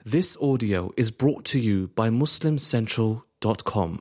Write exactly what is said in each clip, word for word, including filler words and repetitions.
This audio is brought to you by Muslim Central dot com.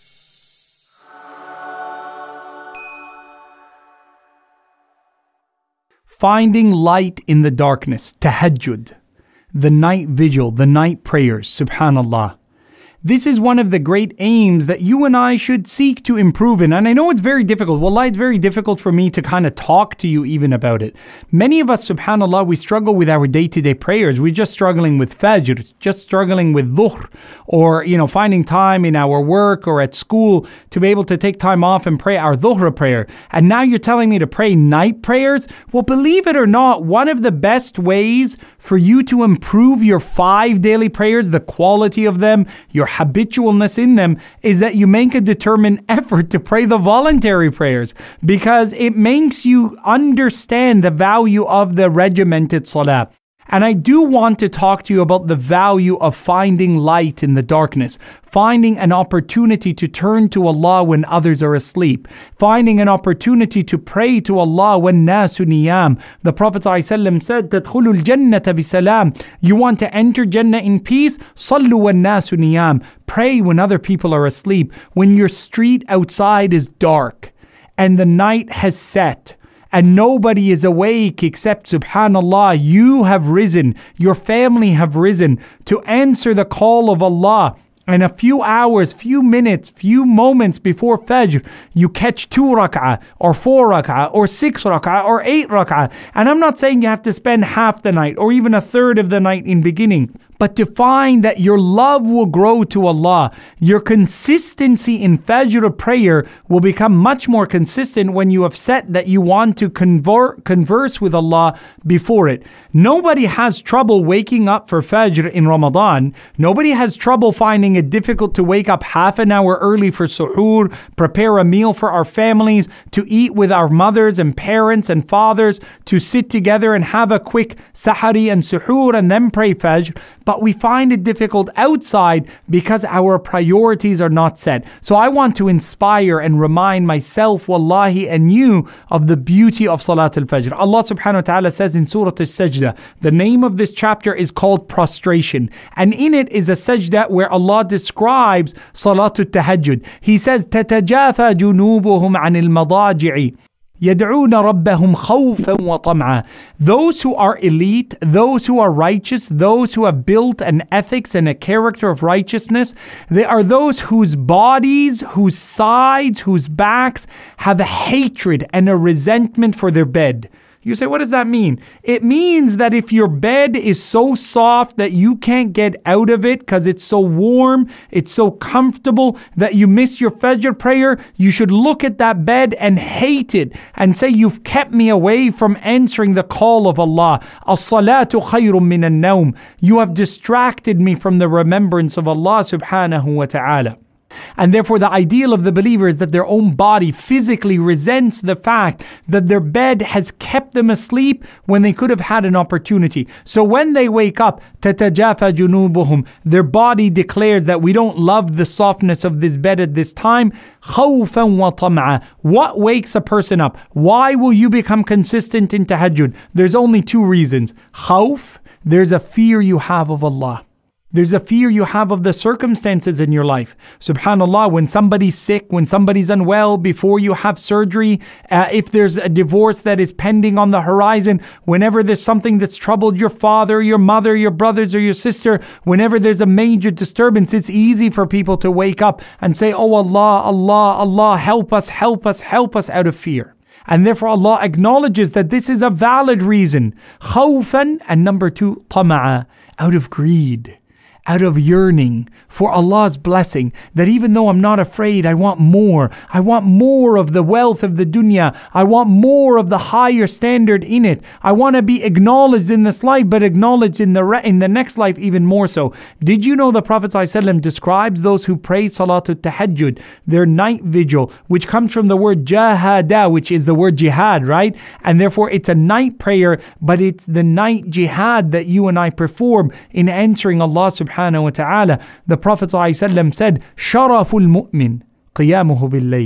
Finding light in the darkness, tahajjud, the night vigil, the night prayers, subhanallah. This is one of the great aims that you and I should seek to improve in. And I know it's very difficult. Wallahi, it's very difficult for me to kind of talk to you even about it. Many of us, subhanAllah, we struggle with our day-to-day prayers. We're just struggling with fajr, just struggling with dhuhr, or, you know, finding time in our work or at school to be able to take time off and pray our dhuhr prayer. And now you're telling me to pray night prayers? Well, believe it or not, one of the best ways for you to improve your five daily prayers, the quality of them, your habitualness in them, is that you make a determined effort to pray the voluntary prayers, because it makes you understand the value of the regimented salah. And I do want to talk to you about the value of finding light in the darkness, finding an opportunity to turn to Allah when others are asleep, finding an opportunity to pray to Allah when nasu niyam. The Prophet ﷺ said, تَدْخُلُ الْجَنَّةَ بِسَلَامٍ. You want to enter Jannah in peace? صَلُّوا وَالنَّاسُ نِيَامٍ. Pray when other people are asleep, when your street outside is dark and the night has set, and nobody is awake except, subhanallah, you have risen, your family have risen to answer the call of Allah. And a few hours, few minutes, few moments before Fajr, you catch two rak'ah, or four rak'ah, or six rak'ah, or eight rak'ah. And I'm not saying you have to spend half the night, or even a third of the night in beginning, but to find that your love will grow to Allah. Your consistency in Fajr prayer will become much more consistent when you have set that you want to convert, converse with Allah before it. Nobody has trouble waking up for Fajr in Ramadan. Nobody has trouble finding it difficult to wake up half an hour early for suhoor, prepare a meal for our families, to eat with our mothers and parents and fathers, to sit together and have a quick sahari and suhoor and then pray Fajr. But we find it difficult outside because our priorities are not set. So I want to inspire and remind myself, wallahi, and you of the beauty of Salat al-Fajr. Allah subhanahu wa ta'ala says in Surah Al-Sajdah, the name of this chapter is called prostration. And in it is a sajda where Allah describes Salat al-Tahajjud. He says, تَتَجَافَى جُنُوبُهُمْ عَنِ الْمَضَاجِعِ يَدْعُونَ رَبَّهُمْ خَوْفًا وَطَمْعًا. Those who are elite, those who are righteous, those who have built an ethics and a character of righteousness, they are those whose bodies, whose sides, whose backs have a hatred and a resentment for their bed. You say, what does that mean? It means that if your bed is so soft that you can't get out of it because it's so warm, it's so comfortable that you miss your Fajr prayer, you should look at that bed and hate it and say, you've kept me away from answering the call of Allah. As-salatu khayrun min an-nawm. You have distracted me from the remembrance of Allah subhanahu wa ta'ala. And therefore the ideal of the believer is that their own body physically resents the fact that their bed has kept them asleep when they could have had an opportunity. So when they wake up, تَتَجَافَى جُنُوبُهُمْ, their body declares that we don't love the softness of this bed at this time. خَوْفًا وَطَمْعًا. What wakes a person up? Why will you become consistent in tahajjud? There's only two reasons. Khawf, there's a fear you have of Allah. There's a fear you have of the circumstances in your life. Subhanallah, when somebody's sick, when somebody's unwell, before you have surgery, uh, if there's a divorce that is pending on the horizon, whenever there's something that's troubled your father, your mother, your brothers, or your sister, whenever there's a major disturbance, it's easy for people to wake up and say, oh Allah, Allah, Allah, help us, help us, help us, out of fear. And therefore Allah acknowledges that this is a valid reason. Khawfan, and number two, tama'a, out of greed, out of yearning for Allah's blessing, that even though I'm not afraid, I want more. I want more of the wealth of the dunya. I want more of the higher standard in it. I want to be acknowledged in this life, but acknowledged in the re- in the next life even more so. Did you know the Prophet ﷺ describes those who pray Salatul Tahajjud, their night vigil, which comes from the word jahada, which is the word jihad, right? And therefore it's a night prayer, but it's the night jihad that you and I perform in answering Allah subhanahu wa ta'ala. The Prophet ﷺ said, شَرَفُ الْمُؤْمِنِ قِيَامُهُ بِاللَّيْلِ.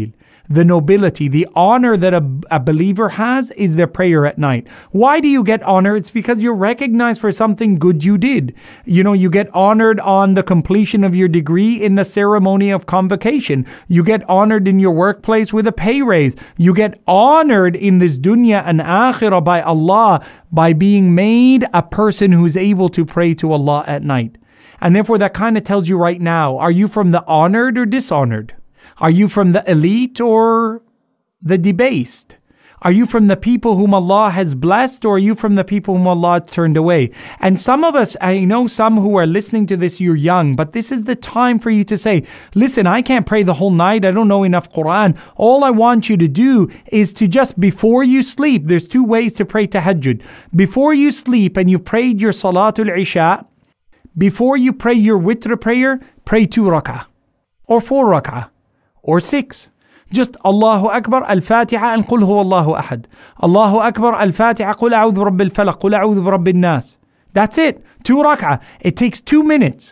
the nobility, the honor that a, a believer has is their prayer at night. Why do you get honor? It's because you're recognized for something good you did. You know, you get honored on the completion of your degree in the ceremony of convocation. You get honored in your workplace with a pay raise. You get honored in this dunya and akhirah by Allah by being made a person who's able to pray to Allah at night. And therefore that kind of tells you right now, are you from the honored or dishonored? Are you from the elite or the debased? Are you from the people whom Allah has blessed, or are you from the people whom Allah turned away? And some of us, I know some who are listening to this, you're young, but this is the time for you to say, listen, I can't pray the whole night. I don't know enough Quran. All I want you to do is to just, before you sleep, there's two ways to pray tahajjud. Before you sleep and you prayed your Salatul Isha, before you pray your witr prayer, pray two rak'ah, or four rak'ah, or six. Just Allahu Akbar, Al-Fatiha, and Qul Huwa Allahu Ahad. Allahu Akbar, Al-Fatiha, Qul A'udhu Birabbil Falaq, Qul A'udhu Birabbin Nas. That's it. Two rak'ah. It takes two minutes.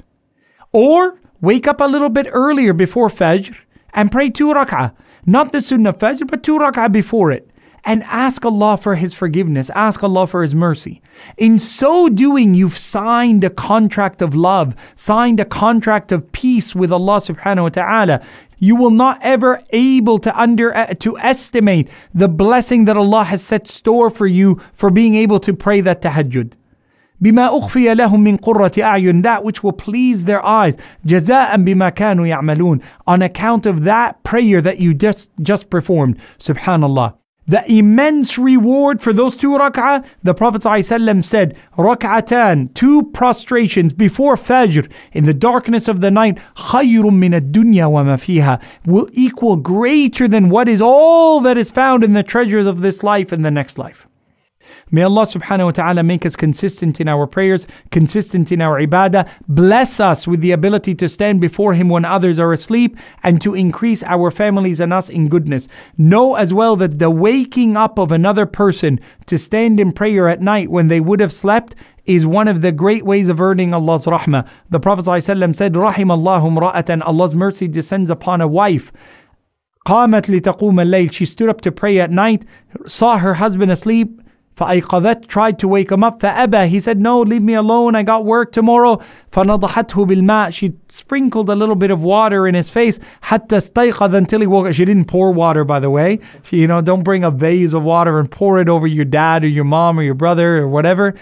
Or wake up a little bit earlier before Fajr and pray two rak'ah. Not the Sunnah Fajr, but two rak'ah before it. And ask Allah for His forgiveness. Ask Allah for His mercy. In so doing, you've signed a contract of love, signed a contract of peace with Allah subhanahu wa ta'ala. You will not ever able to under uh, to estimate the blessing that Allah has set store for you for being able to pray that tahajjud. بما أخفي لهم من قرة أعين, that which will please their eyes, جزاء بما كانوا يعملون, on account of that prayer that you just just performed. Subhanallah. The immense reward for those two rak'ah, the Prophet ﷺ said, rak'atan, two prostrations before Fajr in the darkness of the night, خَيْرٌ مِّنَ الدُّنْيَا وَمَا فِيهَا, will equal greater than what is all that is found in the treasures of this life and the next life. May Allah subhanahu wa ta'ala make us consistent in our prayers, consistent in our ibadah, bless us with the ability to stand before Him when others are asleep, and to increase our families and us in goodness. Know as well that the waking up of another person to stand in prayer at night when they would have slept is one of the great ways of earning Allah's rahmah. The Prophet ﷺ said, رَحِمَ اللَّهُ امْرَأَةً, Allah's mercy descends upon a wife. قَامَتْ لِتَقُومَ اللَّيْلِ, she stood up to pray at night, saw her husband asleep, فأيقظت, tried to wake him up, فأبى, he said, no, leave me alone, I got work tomorrow. فنضحته بالماء, she sprinkled a little bit of water in his face, حتى استيقظ, until he woke up. She didn't pour water, by the way. She, you know, don't bring a vase of water and pour it over your dad or your mom or your brother or whatever.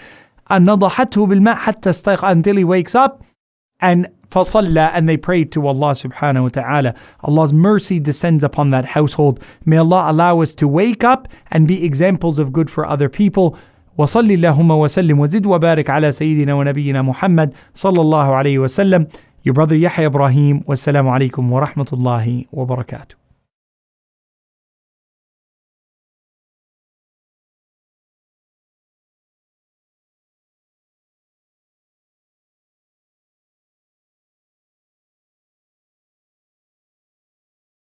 نضحته بالماء حتى استيقظ, until he wakes up. And فصلى, and they prayed to Allah subhanahu wa ta'ala. Allah's mercy descends upon that household. May Allah allow us to wake up and be examples of good for other people. وصل اللهم وسلم وزد وبارك على سيدنا ونبينا محمد صلى الله عليه وسلم. Your brother Yahya Ibrahim. Wassalamu alaikum wa rahmatullahi wa barakatuh.